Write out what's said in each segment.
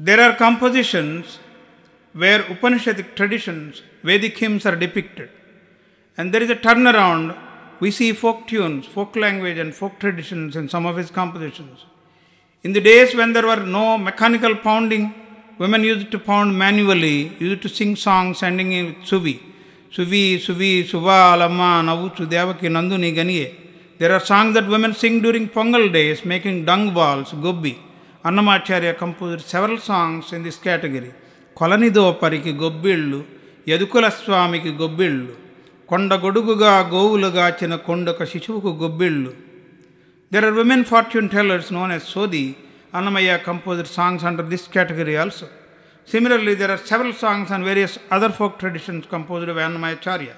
There are compositions where Upanishadic traditions, Vedic hymns are depicted. And there is a turnaround. We see folk tunes, folk language and folk traditions in some of his compositions. In the days when there were no mechanical pounding, women used to pound manually, used to sing songs ending in suvi. Suvi, suvi, suva, alamma, navuchu, devaki, nanduni, ganiye. There are songs that women sing during Pongal days, making dung balls, gobbi. Annamacharya composed several songs in this category. Kolanido pariki gobbillu, Yadukula Swamiki gobbillu, Konda goduguga govuluga china kondaka shichuku gobbillu. There are women fortune tellers known as Sodi. Annamaya composed songs under this category also. Similarly, there are several songs and various other folk traditions composed by Annamayacharya.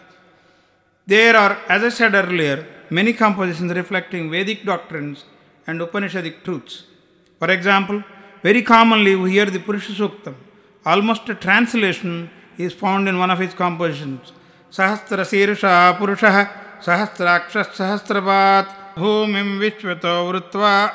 There are, as I said earlier, many compositions reflecting Vedic doctrines and Upanishadic truths. For example, very commonly we hear the Purusha Suktam. Almost a translation is found in one of his compositions. Sahasra Sirsha Purusha Sahasrakshas Sahasrabat Bhumim Vishvato Vrutva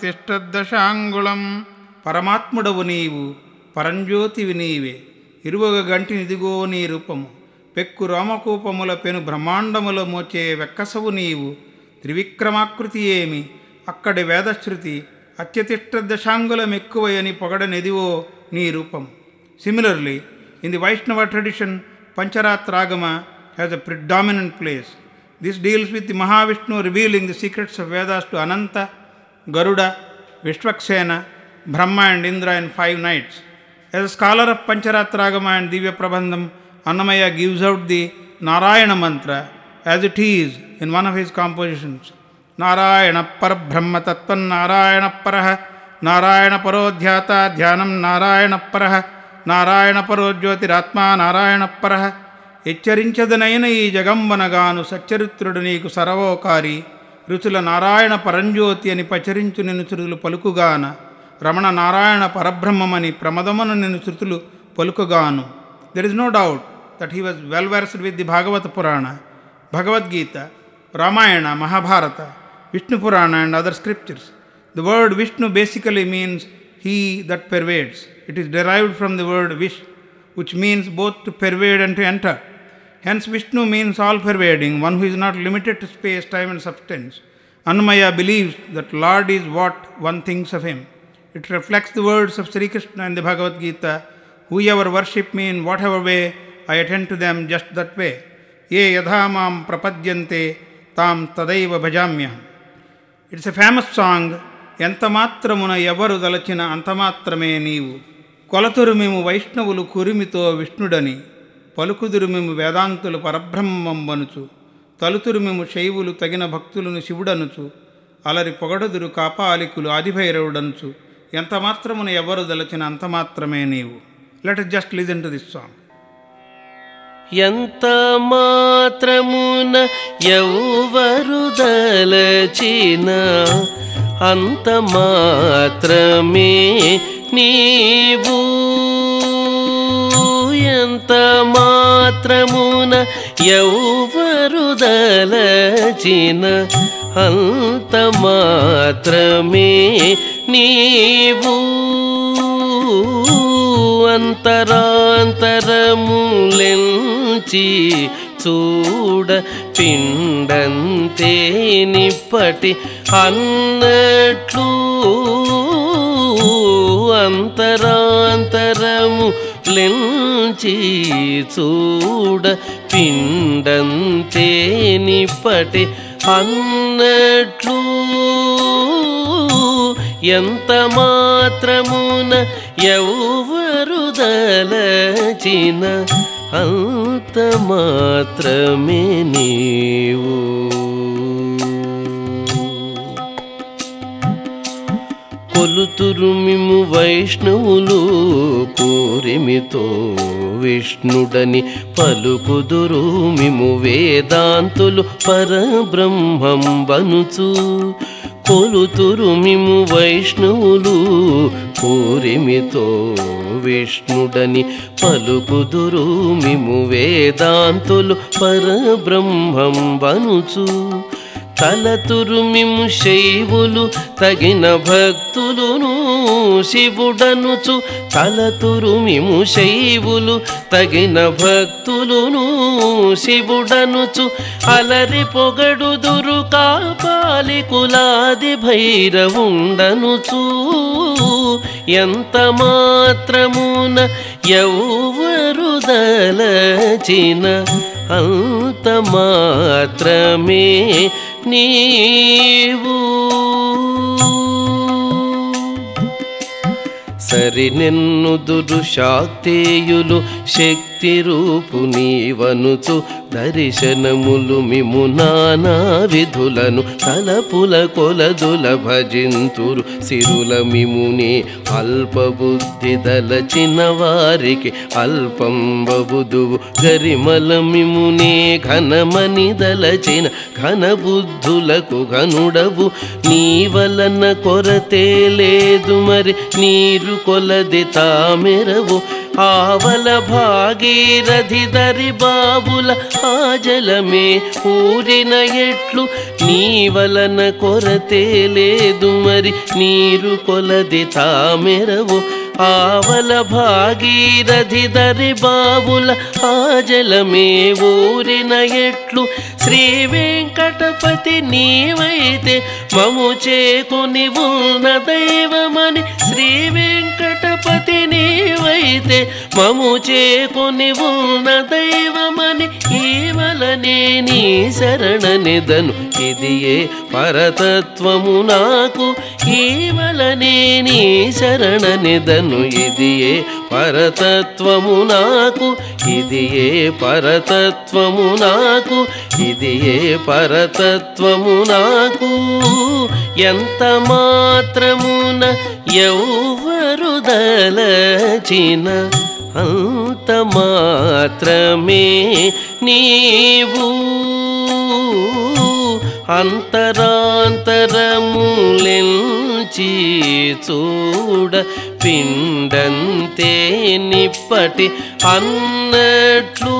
Atyatishtaddashangulam Paramatmudavu Neevu Paranjyotivi Neeve Iruvaga Ganti Nidigo Nee Rupamu Pekku Ramakopamula Penu Brahmandamula Moche Vekkasavu Neevu Trivikramakriti Emi Akkade Vedashruti Atyatishtaddashangulam Ekkuvayani Pagada Nedivo Nee Rupamu. Similarly, in the Vaishnava tradition, Pancharath Ragama has a predominant place. This deals with the Mahavishnu revealing the secrets of Vedas to Ananta, Garuda, Vishwaksena, Brahma and Indra in 5 nights. As a scholar of Pancharath Ragama and Divya Prabandham, Annamaya gives out the Narayana mantra as it is in one of his compositions. Narayana Parabrahma Tattvan Narayana Paraha Narayana Parodhyata Dhyanam Narayana Paraha Narayana Parojyotiratma Narayana Paraha Echcharinchadanaina ee Jagambanaгаను సచ్చరిత్రుడు నీకు సర్వోకారి రుచుల నారాయణ పరంజ్యోతి అని పచరించు నిన్ను శృతులు పలుకుగాన రమణ నారాయణ పరబ్రహ్మమని ప్రమదమున నిన్ను శృతులు పలుకుగాను. There is no doubt that he was well versed with the Bhagavata Purana, Bhagavad Gita, Ramayana, Mahabharata, Vishnu Purana and other scriptures. The word Vishnu basically means he that pervades. It is derived from the word Vish, which means both to pervade and to enter. Hence Vishnu means all-pervading, one who is not limited to space, time and substance. Annamaya believes that Lord is what one thinks of him. It reflects the words of Sri Krishna in the Bhagavad Gita, whoever worship me in whatever way, I attend to them just that way. Ye yadhamam prapadyante tam tadaiva bhajamyaham. It's a famous song, Yantamatramuna yavaru dalachina antamatrame neevu. కొలతురు మేము వైష్ణవులు కురిమితో విష్ణుడని పలుకుదురు మేము వేదాంతులు పరబ్రహ్మంబనుచు తలుతురు మేము శైవులు తగిన భక్తులను శివుడనుచు అలరి పొగడుదురు కాపాలికులు ఆదిభైరవుడనుచు ఎంత మాత్రమున ఎవరు దలచిన అంత మాత్రమే నీవు. Let us just listen to this song. ఎంత మాత్రమున ఎవరు దలచిన అంత మాత్రమే నీవు. ఎంత మాత్రమున ఎవరు దలచిన అంత మాత్రమే నీవు. అంతరాంతరములెంచి చూడ పిండంతే నిప్పటి అన్నట్లు అంతరాంతరములెంచి చూడ పిండంతే నిప్పటి అన్నట్లు ఎంత మాత్రమున ఎవరు దలచిన అంత మాత్రమే నీవు. కొలుతురు మిము వైష్ణవులు కోరిమితో విష్ణుడని పలుకుదురు మిము వేదాంతులు పరబ్రహ్మం బనుచు. కొలుతురు మిము వైష్ణవులు కోరిమితో విష్ణుడని పలుకుదురు మిము వేదాంతులు పరబ్రహ్మం బనుచు. తలతురు మిము శైవులు తగిన భక్తులును శివుడనుచు తలతురుమిము శైవులు తగిన భక్తులును శివుడనుచు అలరి పొగడుదురు కాపాలి కులాది భైరవుండనుచు ఎంత మాత్రమున ఎవ్వరు దలచిన అంత మాత్రమే నీవు సరినెన్నుదురు శాక్తేయులు శక్తి రూపు నీవనుచు దర్శనములు మిము నానా విధులను తలపుల కొలదుల భజింతురు సిరుల మిమునే అల్పబుద్ధి దలచిన వారికి అల్పంబుదువు గరిమల మిమునే ఘనమని దలచిన ఘనబుద్ధులకు ఘనుడవు నీ వలన కొరతే లేదు మరి నీరు కొలది తామెరవు ఆవల భాగీరథి దరి బాబుల ఆజలమే ఊరిన ఎట్లు నీ వలన కొరతే లేదు మరి నీరు కొలది తామెరవు ఆవల భాగీరథి దరి బాబుల ఆజలమే ఊరిన ఎట్లు శ్రీ వెంకటపతి నీవైతే మము చేకుని ఉన్న దైవమని శ్రీ వెంకటపతి నీవైతే మము చేకుని ఉన్న దైవమని ఈవలనే నీ శరణనిదను ఇది ఏ పరతత్వము నాకు ఈవలనే నీ శరణనిదను ఇది ఏ పరతత్వము నాకు ఇది ఏ పరతత్వము నాకు ఇది ఏ పరతత్వము నాకు ఎంత మాత్రమున ఎవ్వరు దలచిన అంత మాత్రమే నీవు అంతరాంతరములెంచి చూడ పిండంతే నిప్పటి అన్నట్లు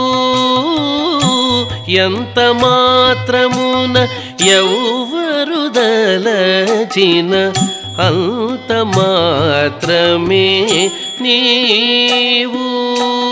ఎంత మాత్రమున ఎవ్వరు దలచిన అంత మాత్రమే నీవు